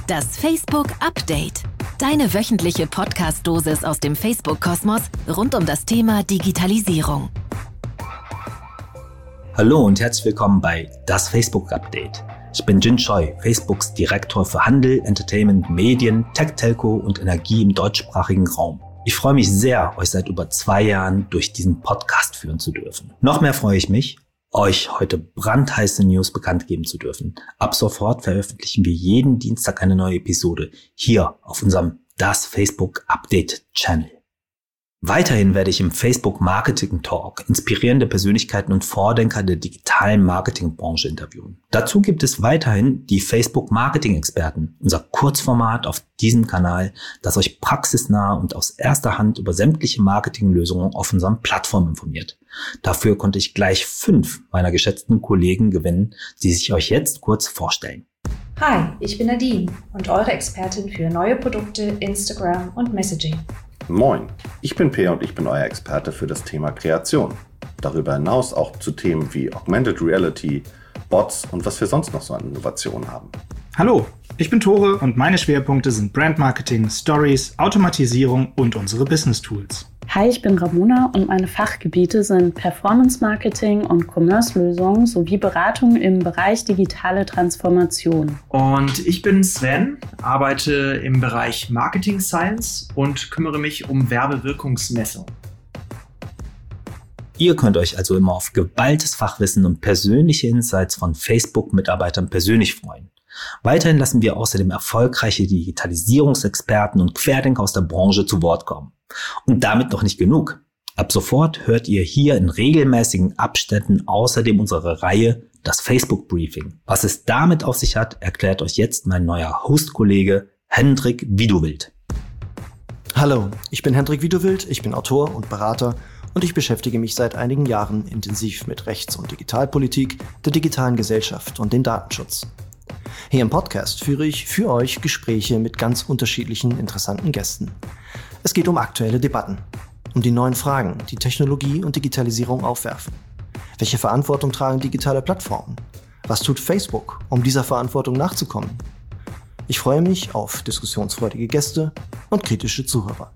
Das Facebook Update. Deine wöchentliche Podcast-Dosis aus dem Facebook-Kosmos rund um das Thema Digitalisierung. Hallo und herzlich willkommen bei Das Facebook Update. Ich bin Jin Choi, Facebooks Direktor für Handel, Entertainment, Medien, Tech, Telco und Energie im deutschsprachigen Raum. Ich freue mich sehr, euch seit über 2 Jahren durch diesen Podcast führen zu dürfen. Noch mehr freue ich mich, euch heute brandheiße News bekannt geben zu dürfen. Ab sofort veröffentlichen wir jeden Dienstag eine neue Episode hier auf unserem Das Facebook Update Channel. Weiterhin werde ich im Facebook Marketing Talk inspirierende Persönlichkeiten und Vordenker der digitalen Marketingbranche interviewen. Dazu gibt es weiterhin die Facebook Marketing Experten, unser Kurzformat auf diesem Kanal, das euch praxisnah und aus erster Hand über sämtliche Marketinglösungen auf unseren Plattformen informiert. Dafür konnte ich gleich 5 meiner geschätzten Kollegen gewinnen, die sich euch jetzt kurz vorstellen. Hi, ich bin Nadine und eure Expertin für neue Produkte, Instagram und Messaging. Moin, ich bin Peer und ich bin euer Experte für das Thema Kreation. Darüber hinaus auch zu Themen wie Augmented Reality, Bots und was wir sonst noch so an Innovationen haben. Hallo, ich bin Tore und meine Schwerpunkte sind Brandmarketing, Stories, Automatisierung und unsere Business Tools. Hi, ich bin Ramona und meine Fachgebiete sind Performance Marketing und Commerce-Lösungen sowie Beratung im Bereich digitale Transformation. Und ich bin Sven, arbeite im Bereich Marketing Science und kümmere mich um Werbewirkungsmessung. Ihr könnt euch also immer auf geballtes Fachwissen und persönliche Insights von Facebook-Mitarbeitern persönlich freuen. Weiterhin lassen wir außerdem erfolgreiche Digitalisierungsexperten und Querdenker aus der Branche zu Wort kommen. Und damit noch nicht genug. Ab sofort hört ihr hier in regelmäßigen Abständen außerdem unsere Reihe Das Facebook Briefing. Was es damit auf sich hat, erklärt euch jetzt mein neuer Host-Kollege Hendrik Widowild. Hallo, ich bin Hendrik Widowild, ich bin Autor und Berater und ich beschäftige mich seit einigen Jahren intensiv mit Rechts- und Digitalpolitik, der digitalen Gesellschaft und dem Datenschutz. Hier im Podcast führe ich für euch Gespräche mit ganz unterschiedlichen interessanten Gästen. Es geht um aktuelle Debatten, um die neuen Fragen, die Technologie und Digitalisierung aufwerfen. Welche Verantwortung tragen digitale Plattformen? Was tut Facebook, um dieser Verantwortung nachzukommen? Ich freue mich auf diskussionsfreudige Gäste und kritische Zuhörer.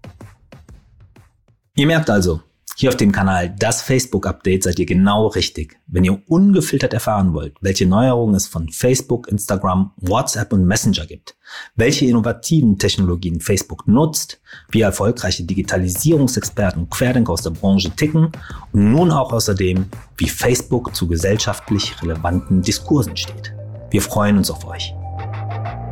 Ihr merkt also, hier auf dem Kanal Das Facebook Update seid ihr genau richtig, wenn ihr ungefiltert erfahren wollt, welche Neuerungen es von Facebook, Instagram, WhatsApp und Messenger gibt, welche innovativen Technologien Facebook nutzt, wie erfolgreiche Digitalisierungsexperten und Querdenker aus der Branche ticken und nun auch außerdem, wie Facebook zu gesellschaftlich relevanten Diskursen steht. Wir freuen uns auf euch.